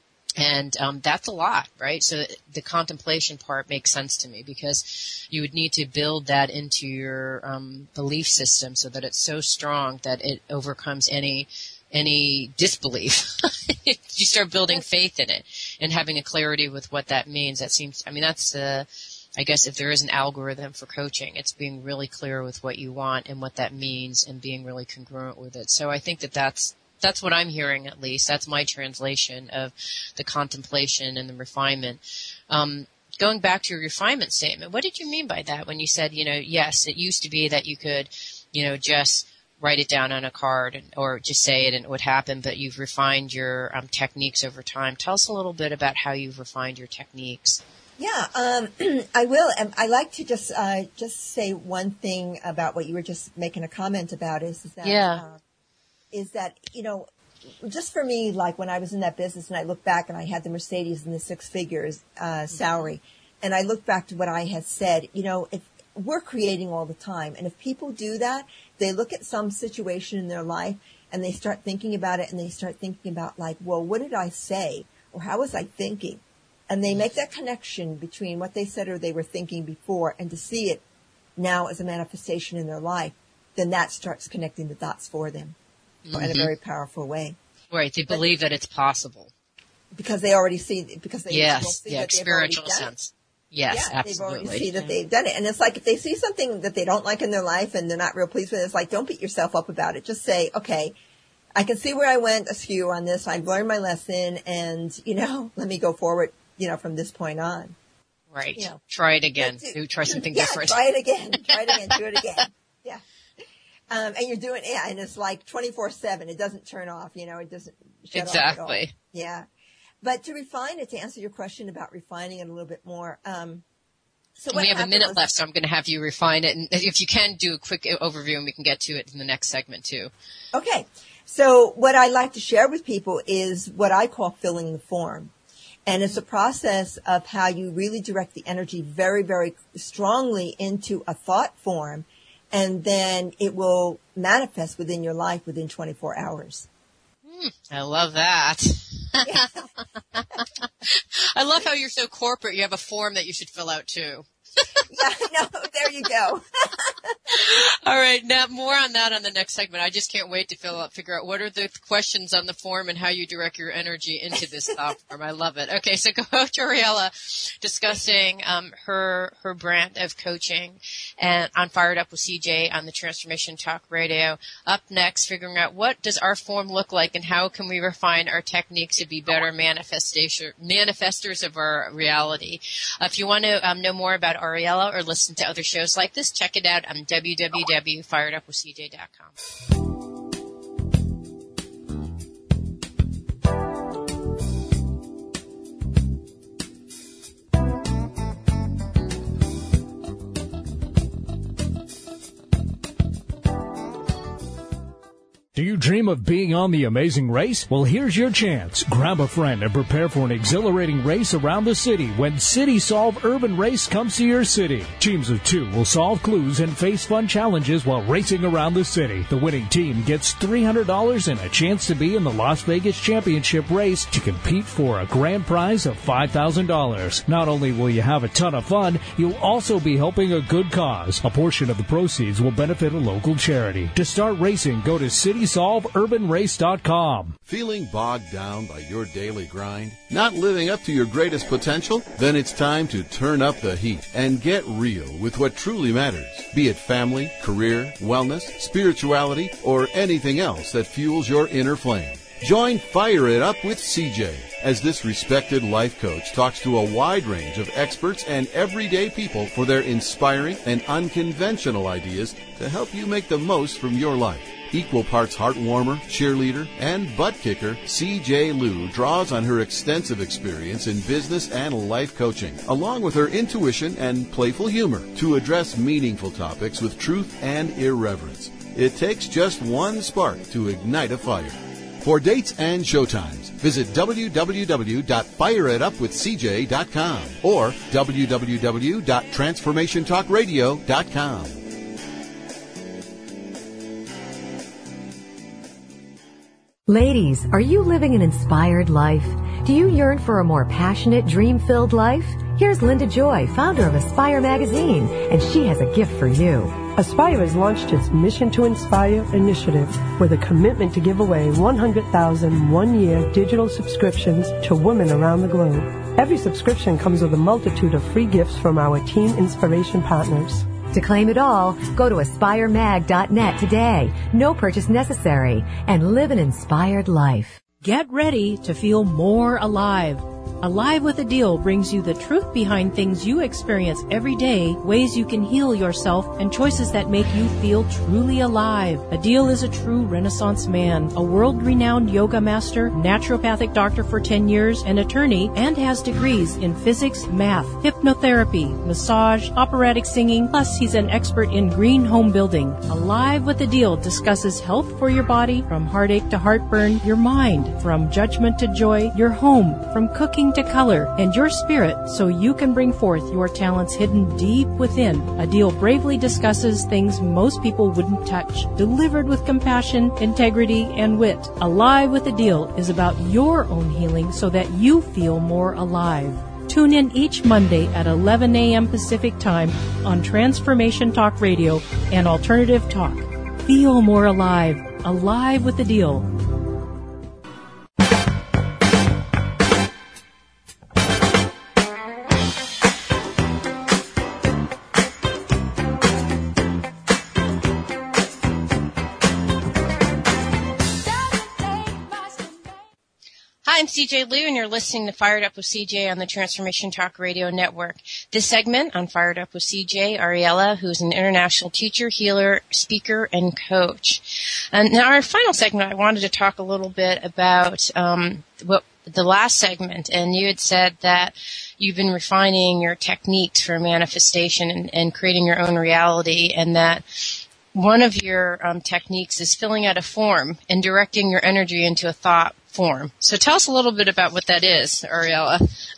And um, that's a lot, right? So the contemplation part makes sense to me, because you would need to build that into your um, belief system so that it's so strong that it overcomes any any disbelief. You start building faith in it and having a clarity with what that means. That seems, I mean, that's the, I guess if there is an algorithm for coaching, it's being really clear with what you want and what that means and being really congruent with it. So I think that that's That's what I'm hearing, at least. That's my translation of the contemplation and the refinement. Um, going back to your refinement statement, what did you mean by that when you said, you know, yes, it used to be that you could, you know, just write it down on a card and, or just say it and it would happen, but you've refined your um, techniques over time. Tell us a little bit about how you've refined your techniques. Yeah, um, I will. And I like to just uh, just say one thing about what you were just making a comment about is, is that... Yeah. Uh, is that, you know, just for me, like when I was in that business and I look back and I had the Mercedes and the six figures uh, salary, and I look back to what I had said, you know, if we're creating all the time, and if people do that, they look at some situation in their life and they start thinking about it, and they start thinking about like, well, what did I say? Or how was I thinking? And they make that connection between what they said or they were thinking before, and to see it now as a manifestation in their life, then that starts connecting the dots for them. Mm-hmm. In a very powerful way. Right, they believe but, that it's possible. Because they already see, because they yes, see yeah, that experiential they've already done sense. Yes, yeah, absolutely. They've already see that they've done it. And it's like if they see something that they don't like in their life and they're not real pleased with it, it's like, don't beat yourself up about it. Just say, okay, I can see where I went askew on this. I've learned my lesson and, you know, let me go forward, you know, from this point on. Right. You know. Try it again. Do, try something yeah, different. Try it again. Try it again. Do it again. Yeah. Um, and you're doing, yeah, and it's like twenty-four seven. It doesn't turn off, you know, it doesn't shut exactly. off at all. Yeah. But to refine it, to answer your question about refining it a little bit more, um, so we have a minute was, left, so I'm going to have you refine it. And if you can, do a quick overview, and we can get to it in the next segment, too. Okay. So what I like to share with people is what I call filling the form. And it's a process of how you really direct the energy very, very strongly into a thought form, and then it will manifest within your life within twenty-four hours. Mm, I love that. I love how you're so corporate. You have a form that you should fill out, too. Yeah, no, there you go. All right, now more on that on the next segment. I just can't wait to fill out, figure out what are the questions on the form and how you direct your energy into this thought form. I love it. Okay, so Coach Ariella discussing um, her her brand of coaching and on Fired Up with C J on the Transformation Talk Radio. Up next, figuring out what does our form look like and how can we refine our techniques to be better manifestation manifestors of our reality. Uh, if you want to um, know more about Ariella or listen to other shows like this, check it out on w w w dot fired up with c j dot com. Do you dream of being on The Amazing Race? Well, here's your chance. Grab a friend and prepare for an exhilarating race around the city when City Solve Urban Race comes to your city. Teams of two will solve clues and face fun challenges while racing around the city. The winning team gets three hundred dollars and a chance to be in the Las Vegas Championship race to compete for a grand prize of five thousand dollars. Not only will you have a ton of fun, you'll also be helping a good cause. A portion of the proceeds will benefit a local charity. To start racing, go to city solve urban race dot com. Feeling bogged down by your daily grind? Not living up to your greatest potential? Then it's time to turn up the heat and get real with what truly matters. Be it family, career, wellness, spirituality, or anything else that fuels your inner flame. Join Fire It Up with C J as this respected life coach talks to a wide range of experts and everyday people for their inspiring and unconventional ideas to help you make the most from your life. Equal parts heart-warmer, cheerleader, and butt kicker, C J Liu draws on her extensive experience in business and life coaching, along with her intuition and playful humor, to address meaningful topics with truth and irreverence. It takes just one spark to ignite a fire. For dates and showtimes, visit w w w dot fire it up with c j dot com or w w w dot transformation talk radio dot com. Ladies, are you living an inspired life? Do you yearn for a more passionate, dream-filled life? Here's Linda Joy, founder of Aspire Magazine, and she has a gift for you. Aspire has launched its Mission to Inspire initiative with a commitment to give away one hundred thousand one-year digital subscriptions to women around the globe. Every subscription comes with a multitude of free gifts from our Team Inspiration partners. To claim it all, go to aspire mag dot net today. No purchase necessary. And live an inspired life. Get ready to feel more alive. Alive with a Deal brings you the truth behind things you experience every day, ways you can heal yourself, and choices that make you feel truly alive. A Deal is a true Renaissance man, a world-renowned yoga master, naturopathic doctor for ten years, an attorney, and has degrees in physics, math, hypnotherapy, massage, operatic singing, plus he's an expert in green home building. Alive with a Deal discusses health for your body, from heartache to heartburn, your mind, from judgment to joy, your home, from cooking to color, and your spirit, so you can bring forth your talents hidden deep within. A Deal bravely discusses things most people wouldn't touch, delivered with compassion, integrity, and wit. Alive with a Deal is about your own healing so that you feel more alive. Tune in each Monday at eleven a.m. Pacific Time on Transformation Talk Radio and Alternative Talk. Feel more alive. Alive with a Deal. I'm C J Liu, and you're listening to Fired Up with C J on the Transformation Talk Radio Network. This segment on Fired Up with C J, Ariella, who's an international teacher, healer, speaker, and coach. And now our final segment, I wanted to talk a little bit about um, what the last segment, and you had said that you've been refining your techniques for manifestation and, and creating your own reality, and that one of your um, techniques is filling out a form and directing your energy into a thought form. So tell us a little bit about what that is, Ariella.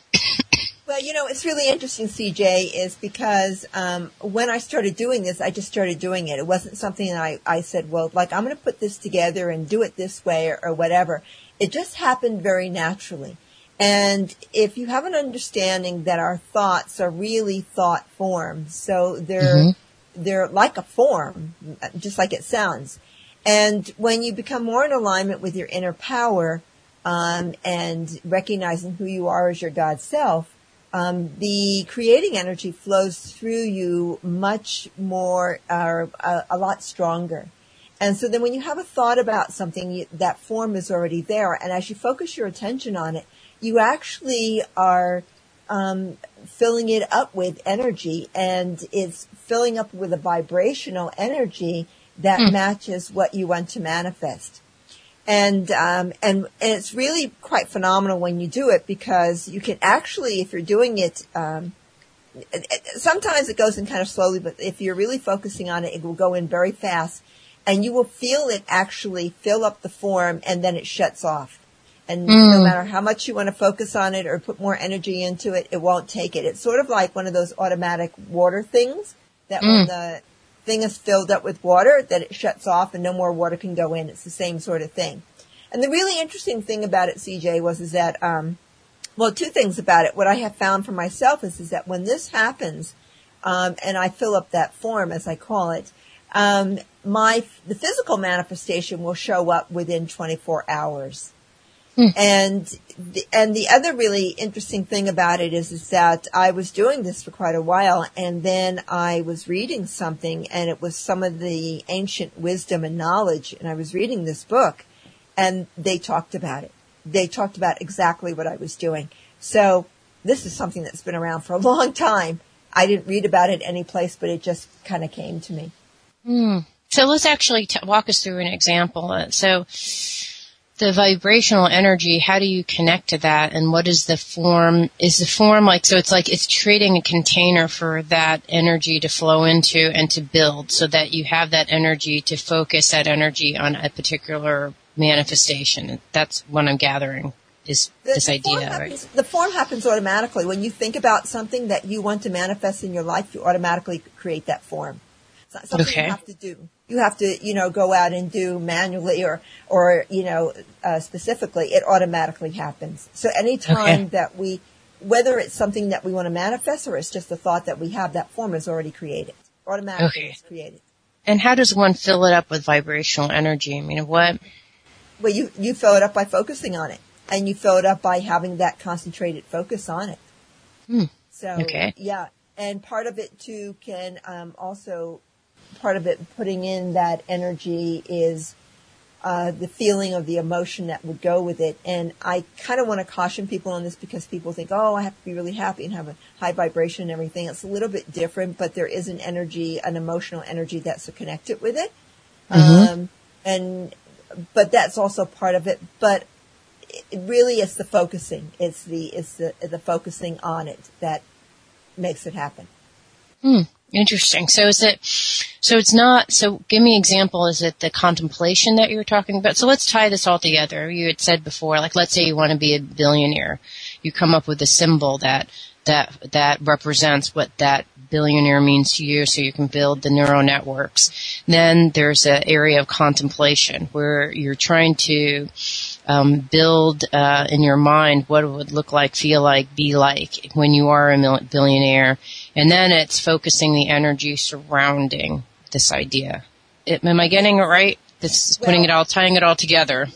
Well, you know, it's really interesting, C J, is because um, when I started doing this, I just started doing it. It wasn't something that I, I said, well, like, I'm going to put this together and do it this way or, or whatever. It just happened very naturally. And if you have an understanding that our thoughts are really thought forms, so they're mm-hmm. they're like a form, just like it sounds. And when you become more in alignment with your inner power um, and recognizing who you are as your God self, um, the creating energy flows through you much more, or uh, a, a lot stronger. And so then when you have a thought about something, you, that form is already there. And as you focus your attention on it, you actually are um, filling it up with energy, and it's filling up with a vibrational energy that mm. matches what you want to manifest. And, um, and, and it's really quite phenomenal when you do it, because you can actually, if you're doing it, um, it, it, sometimes it goes in kind of slowly, but if you're really focusing on it, it will go in very fast, and you will feel it actually fill up the form, and then it shuts off. And mm. no matter how much you want to focus on it or put more energy into it, it won't take it. It's sort of like one of those automatic water things that mm. when the thing is filled up with water, that it shuts off and no more water can go in. It's the same sort of thing. And the really interesting thing about it, C J, was is that, um, well, two things about it. What I have found for myself is, is that when this happens, um, and I fill up that form, as I call it, um, my, the physical manifestation will show up within twenty-four hours. Hmm. And the, and the other really interesting thing about it is, is that I was doing this for quite a while, and then I was reading something, and it was some of the ancient wisdom and knowledge, and I was reading this book, and they talked about it. They talked about exactly what I was doing. So this is something that's been around for a long time. I didn't read about it any place, but it just kind of came to me. Hmm. So let's actually t- walk us through an example. So the vibrational energy, how do you connect to that, and what is the form? Is the form like, so it's like it's creating a container for that energy to flow into and to build, so that you have that energy to focus that energy on a particular manifestation. That's what I'm gathering, is the, this the idea, happens, right? The form happens automatically. When you think about something that you want to manifest in your life, you automatically create that form. It's not something okay. you have to do. You have to, you know, go out and do manually or, or, you know, uh, specifically. It automatically happens. So anytime okay. that we, whether it's something that we want to manifest or it's just a thought that we have, that form is already created. Automatically okay. it's created. And how does one fill it up with vibrational energy? I mean, what? Well, you, you fill it up by focusing on it. And you fill it up by having that concentrated focus on it. Hmm. So, okay. yeah. And part of it, too, can um, also... part of it putting in that energy is uh, the feeling of the emotion that would go with it. And I kind of want to caution people on this, because people think, oh, I have to be really happy and have a high vibration and everything. It's a little bit different, but there is an energy, an emotional energy that's connected with it. Mm-hmm. Um, and, but that's also part of it. But it really is the focusing. It's the, it's the, the focusing on it that makes it happen. Hmm. Interesting. So is it, so it's not, so give me an example. Is it the contemplation that you were talking about? So let's tie this all together. You had said before, like, let's say you want to be a billionaire. You come up with a symbol that, that, that represents what that billionaire means to you, so you can build the neural networks. Then there's an area of contemplation where you're trying to um, build uh, in your mind what it would look like, feel like, be like when you are a billionaire. And then it's focusing the energy surrounding this idea. It, am I getting it right? This is putting well, it all, tying it all together.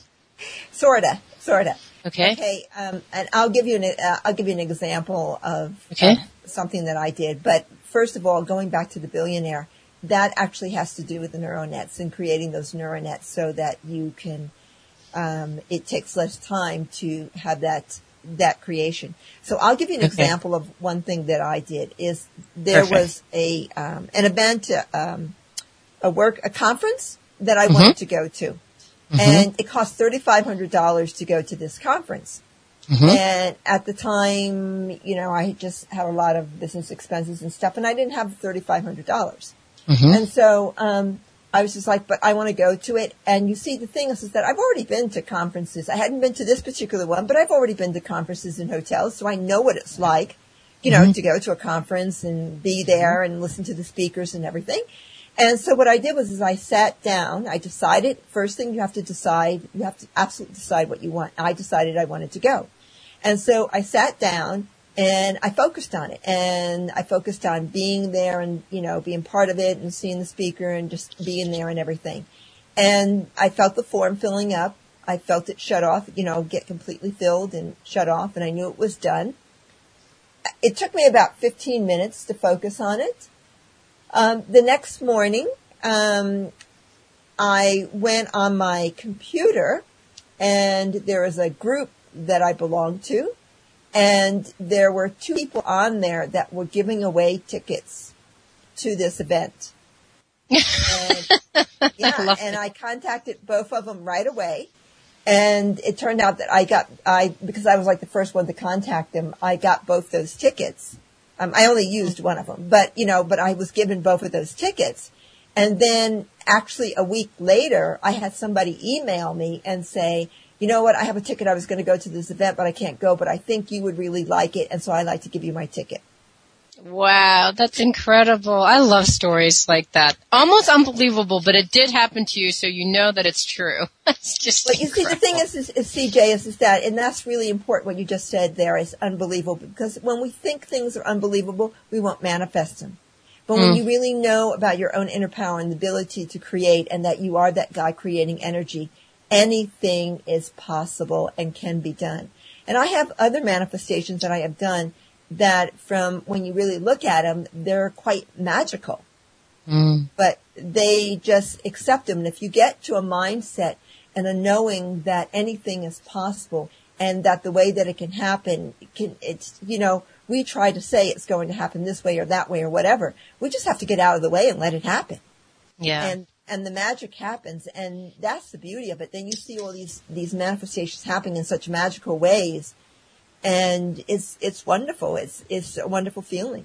Sorta, sorta. Okay. Okay. Um, and I'll give you an uh, I'll give you an example of, okay. of something that I did. But first of all, going back to the billionaire, that actually has to do with the neural nets and creating those neural nets so that you can um, it takes less time to have that that creation. So I'll give you an Okay. example of one thing that I did. Is there Perfect. was a um, an event, um, a work, a conference that I Mhm. wanted to go to, Mhm. and it cost thirty-five hundred dollars to go to this conference. Mhm. And at the time, you know, I just had a lot of business expenses and stuff, and I didn't have thirty-five hundred dollars. Mhm. And so um, I was just like, but I want to go to it. And you see, the thing is, is that I've already been to conferences. I hadn't been to this particular one, but I've already been to conferences and hotels, so I know what it's like, you know, Mhm. to go to a conference and be there and listen to the speakers and everything. And so what I did was is I sat down. I decided, first thing you have to decide, you have to absolutely decide what you want. I decided I wanted to go. And so I sat down and I focused on it, and I focused on being there and, you know, being part of it and seeing the speaker and just being there and everything. And I felt the form filling up. I felt it shut off, you know, get completely filled and shut off, and I knew it was done. It took me about fifteen minutes to focus on it. Um, the next morning, um, I went on my computer, and there was a group that I belonged to, and there were two people on there that were giving away tickets to this event. And, yeah, I love and it. I contacted both of them right away, and it turned out that I got, I, because I was like the first one to contact them, I got both those tickets. Um, I only used one of them, but, you know, but I was given both of those tickets. And then actually a week later, I had somebody email me and say, you know what, I have a ticket. I was going to go to this event, but I can't go, but I think you would really like it. And so I'd like to give you my ticket. Wow, that's incredible. I love stories like that. Almost unbelievable, but it did happen to you, so you know that it's true. It's just But you see, the thing is, is, is C J, is, is that, and that's really important what you just said there, is unbelievable. Because when we think things are unbelievable, we won't manifest them. But when Mm. you really know about your own inner power and the ability to create, and that you are that God creating energy, anything is possible and can be done. And I have other manifestations that I have done that, from when you really look at them, they're quite magical. Mm. But they just accept them. And if you get to a mindset and a knowing that anything is possible, and that the way that it can happen, it can, it's, you know, we try to say it's going to happen this way or that way or whatever. We just have to get out of the way and let it happen. Yeah. And, and the magic happens. And that's the beauty of it. Then you see all these, these manifestations happening in such magical ways. And it's, it's wonderful. It's, it's a wonderful feeling.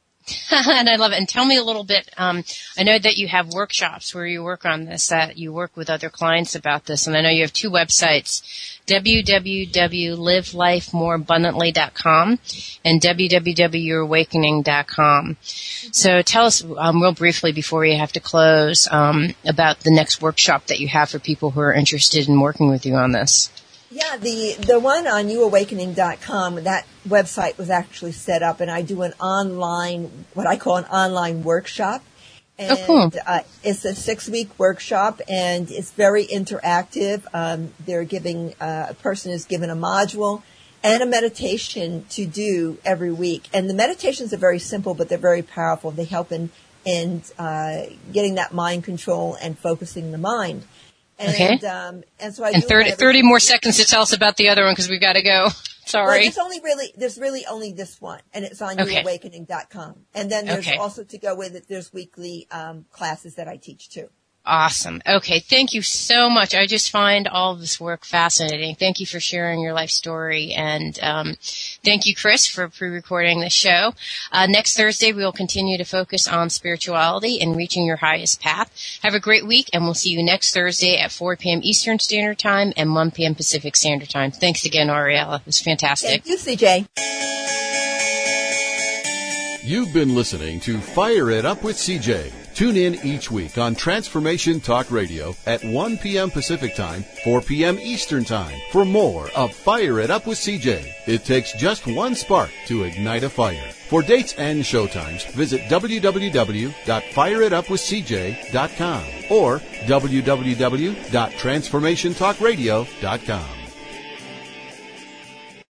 And I love it. And tell me a little bit, um, I know that you have workshops where you work on this, that you work with other clients about this. And I know you have two websites, w w w dot live life more abundantly dot com and w w w dot your awakening dot com. So tell us um, real briefly before we have to close um, about the next workshop that you have for people who are interested in working with you on this. Yeah, the, the one on you awakening dot com, that website was actually set up, and I do an online, what I call an online workshop. And, Oh, cool. uh, it's a six-week workshop, and it's very interactive. Um, they're giving, uh, a person is given a module and a meditation to do every week. And the meditations are very simple, but they're very powerful. They help in, in, uh, getting that mind control and focusing the mind. And, Okay. um, and so I And do thirty, every- thirty more seconds to tell us about the other one because we've got to go. Well, Sorry. there's only really, there's really only this one, and it's on Okay. you awakening dot com. And then there's Okay. also, to go with it, there's weekly um, classes that I teach too. Awesome. Okay. Thank you so much. I just find all of this work fascinating. Thank you for sharing your life story. And um, thank you, Chris, for pre-recording the show. Uh, next Thursday, we will continue to focus on spirituality and reaching your highest path. Have a great week, and we'll see you next Thursday at four p.m. Eastern Standard Time and one p.m. Pacific Standard Time. Thanks again, Ariella. It was fantastic. Thank you, C J. You've been listening to Fire It Up with C J. Tune in each week on Transformation Talk Radio at one p.m. Pacific Time, four p.m. Eastern Time for more of Fire It Up with C J. It takes just one spark to ignite a fire. For dates and showtimes, visit w w w dot fire it up with c j dot com or w w w dot transformation talk radio dot com.